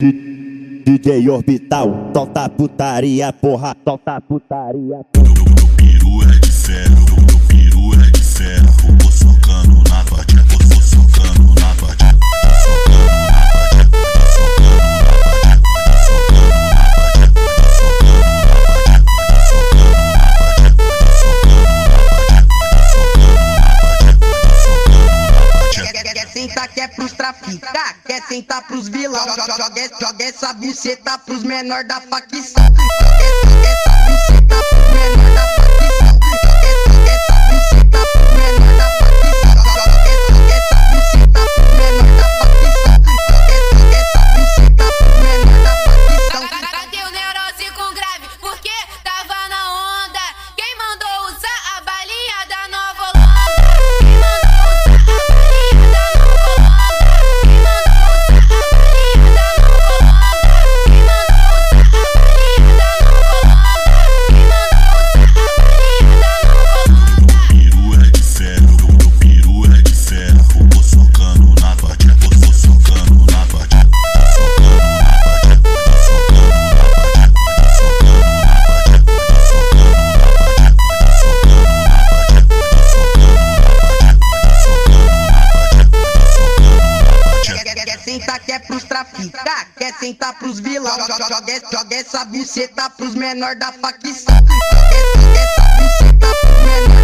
DJ Orbital, solta putaria, porra, solta putaria, porra. Meu peru é de ferro, meu peru é de ferro. Vou socando na bate, vou socando na bate, socando na bate, socando Quer sentar que é pros traficar, quer sentar pros vilão. Joga essa buceta pros menor da facção. Joga essa buceta pros menor da facção. Joga essa buceta pros menor da facção. Joga essa buceta pros menor da facção. Joga essa buceta pros menor da facção. Bateu neurose com grave porque tava na onda. Quem mandou usar a balinha da Nova Holanda? Quem mandou usar a balinha da Nova Holanda? Quem mandou usar a balinha da Nova Holanda? Quem mandou usar a balinha da Nova Holanda? Quem mandou usar a balinha da Nova Holanda? peru é de ferro, meu peru é de ferro. Vou socando na bate, vou socando na bate, socando na bate, socando na bate, socando na Quer sentar que é pros traficar, quer sentar pros vilão. Joga essa buceta pros menor da facção. Joga essa buceta pros menor